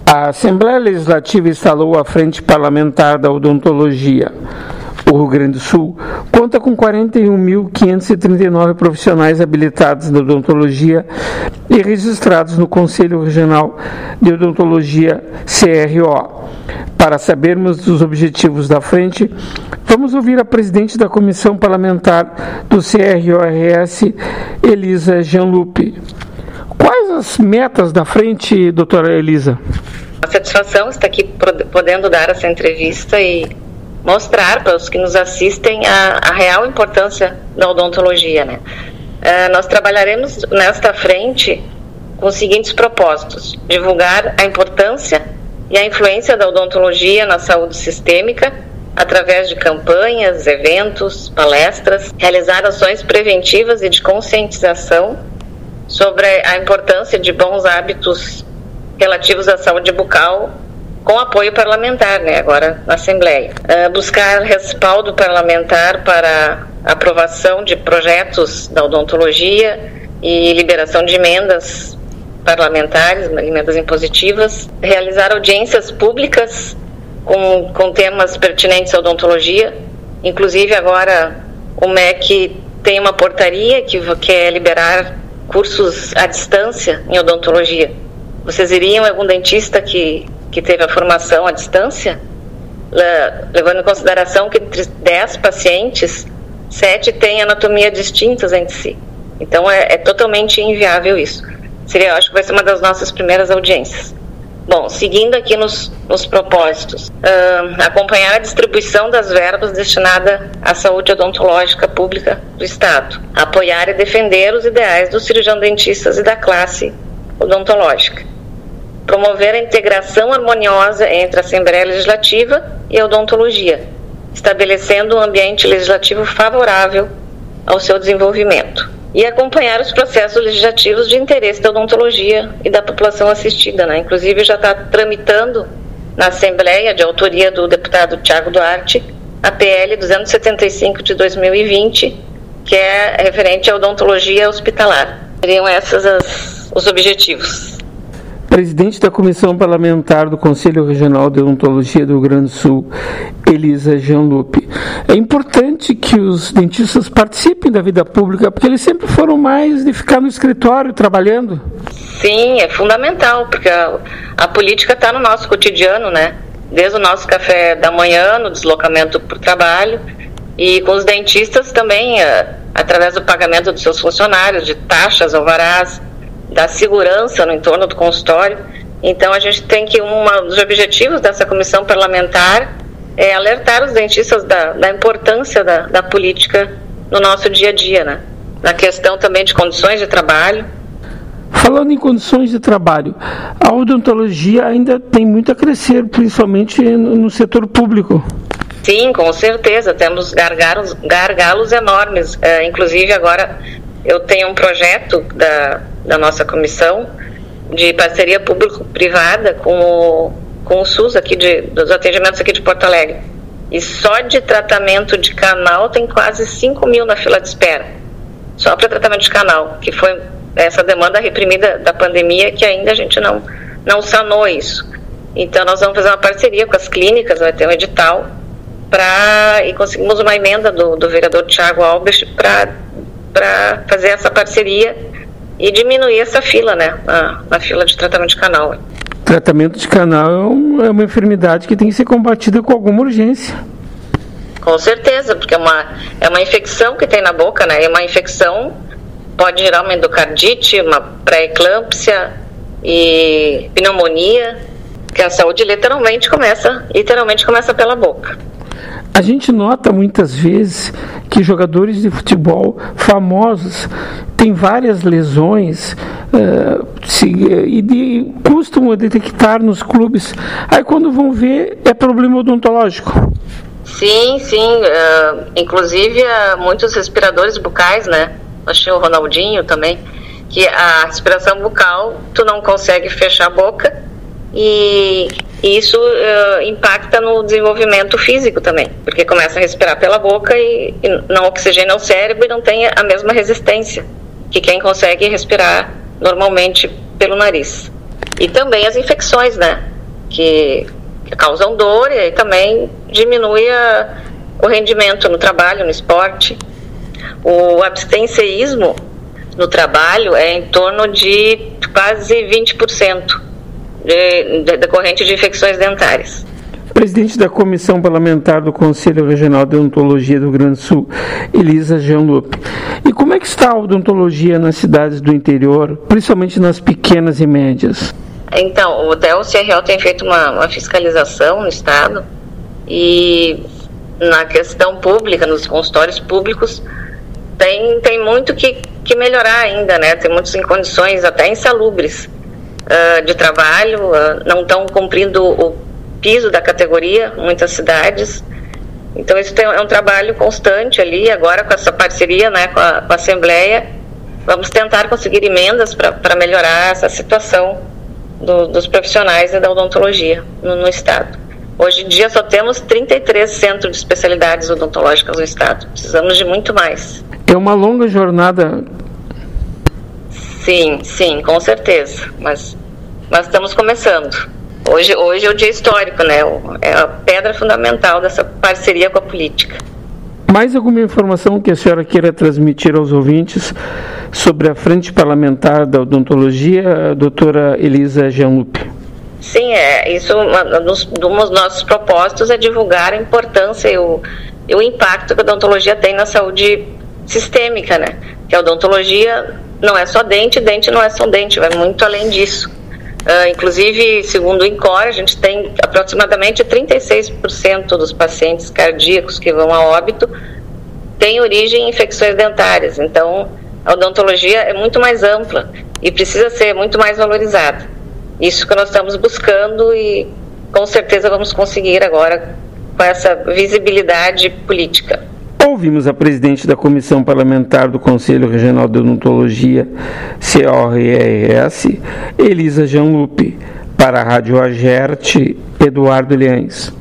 A Assembleia Legislativa instalou a Frente Parlamentar da Odontologia. O Rio Grande do Sul conta com 41.539 profissionais habilitados na odontologia e registrados no Conselho Regional de Odontologia, CRO. Para sabermos dos objetivos da frente, vamos ouvir a presidente da Comissão Parlamentar do CRORS, Elisa Jeanlupe. Quais as metas da frente, doutora Elisa? A satisfação estar aqui podendo dar essa entrevista e mostrar para os que nos assistem a real importância da odontologia, né? Nós trabalharemos nesta frente com os seguintes propósitos: divulgar a importância e a influência da odontologia na saúde sistêmica através de campanhas, eventos, palestras, realizar ações preventivas e de conscientização sobre a importância de bons hábitos relativos à saúde bucal, com apoio parlamentar, né, agora na Assembleia. Buscar respaldo parlamentar para aprovação de projetos da odontologia e liberação de emendas parlamentares, emendas impositivas. Realizar audiências públicas com temas pertinentes à odontologia. Inclusive agora o MEC tem uma portaria que quer liberar cursos à distância em odontologia. Vocês iriam a algum dentista que teve a formação à distância? Levando em consideração que entre 10 pacientes, 7 têm anatomia distintas entre si. Então é totalmente inviável isso. Eu acho que vai ser uma das nossas primeiras audiências. Bom, seguindo aqui nos propósitos, acompanhar a distribuição das verbas destinadas à saúde odontológica pública do Estado, apoiar e defender os ideais dos cirurgião-dentistas e da classe odontológica, promover a integração harmoniosa entre a Assembleia Legislativa e a odontologia, estabelecendo um ambiente legislativo favorável ao seu desenvolvimento. E acompanhar os processos legislativos de interesse da odontologia e da população assistida, né? Inclusive já está tramitando na Assembleia, de autoria do deputado Tiago Duarte, a PL 275 de 2020, que é referente à odontologia hospitalar. Seriam esses os objetivos. Presidente da Comissão Parlamentar do Conselho Regional de Odontologia do Rio Grande do Sul, Elisa Jeanlupe. É importante que os dentistas participem da vida pública, porque eles sempre foram mais de ficar no escritório trabalhando. Sim, é fundamental, porque a política está no nosso cotidiano, né? Desde o nosso café da manhã, no deslocamento para o trabalho, e com os dentistas também, através do pagamento dos seus funcionários, de taxas, alvarás, da segurança no entorno do consultório. Então a gente tem que, um dos objetivos dessa comissão parlamentar é alertar os dentistas da importância da política no nosso dia a dia, né? Na questão também de condições de trabalho. Falando em condições de trabalho, a odontologia ainda tem muito a crescer, principalmente no setor público. Sim, com certeza, temos gargalos enormes. Inclusive agora eu tenho um projeto da nossa comissão de parceria público-privada com o SUS aqui dos atendimentos aqui de Porto Alegre. E só de tratamento de canal tem quase 5 mil na fila de espera. Só para tratamento de canal, que foi essa demanda reprimida da pandemia, que ainda a gente não sanou isso. Então nós vamos fazer uma parceria com as clínicas, vai ter um edital, e conseguimos uma emenda do vereador Tiago Albrecht para fazer essa parceria e diminuir essa fila, né, na fila de tratamento de canal. Tratamento de canal é uma enfermidade que tem que ser combatida com alguma urgência. Com certeza, porque é uma infecção que tem na boca, né, e uma infecção pode gerar uma endocardite, uma pré-eclâmpsia e pneumonia, que a saúde literalmente começa pela boca. A gente nota muitas vezes que jogadores de futebol famosos têm várias lesões e custam detectar nos clubes. Aí quando vão ver, é problema odontológico. Sim. Inclusive muitos respiradores bucais, né? Achei o Ronaldinho também, que a respiração bucal, tu não consegue fechar a boca e isso impacta no desenvolvimento físico também, porque começa a respirar pela boca e não oxigena o cérebro e não tem a mesma resistência que quem consegue respirar normalmente pelo nariz. E também as infecções, né? que causam dor, e aí também diminui o rendimento no trabalho, no esporte. O abstencionismo no trabalho é em torno de quase 20% decorrente de infecções dentárias. Presidente da Comissão Parlamentar do Conselho Regional de Odontologia do Rio Grande do Sul, Elisa Jean-Luc. E como é que está a odontologia nas cidades do interior, principalmente nas pequenas e médias? Então, o CRO tem feito uma fiscalização no estado, e na questão pública, nos consultórios públicos, tem muito que melhorar ainda, né? Tem muitos em condições até insalubres de trabalho, não estão cumprindo o piso da categoria, muitas cidades. Então isso é um trabalho constante ali. Agora, com essa parceria, né, com a Assembleia, vamos tentar conseguir emendas para melhorar essa situação dos profissionais da odontologia no estado. Hoje em dia só temos 33 centros de especialidades odontológicas no estado. Precisamos de muito mais. É uma longa jornada. Sim, com certeza. Mas estamos começando. Hoje é o dia histórico, né? É a pedra fundamental dessa parceria com a política. Mais alguma informação que a senhora queira transmitir aos ouvintes sobre a Frente Parlamentar da Odontologia, doutora Elisa Jean-Luc? Sim, isso, um dos nossos propósitos é divulgar a importância e o impacto que a odontologia tem na saúde sistêmica, né? Que a odontologia não é só dente não é só dente, vai muito além disso. Inclusive, segundo o INCOR, a gente tem aproximadamente 36% dos pacientes cardíacos que vão a óbito têm origem em infecções dentárias. Então, a odontologia é muito mais ampla e precisa ser muito mais valorizada. Isso que nós estamos buscando e com certeza vamos conseguir agora com essa visibilidade política. Ouvimos a presidente da Comissão Parlamentar do Conselho Regional de Odontologia, CORRS, Elisa Jean-Luc. Para a Rádio Agerte, Eduardo Liães.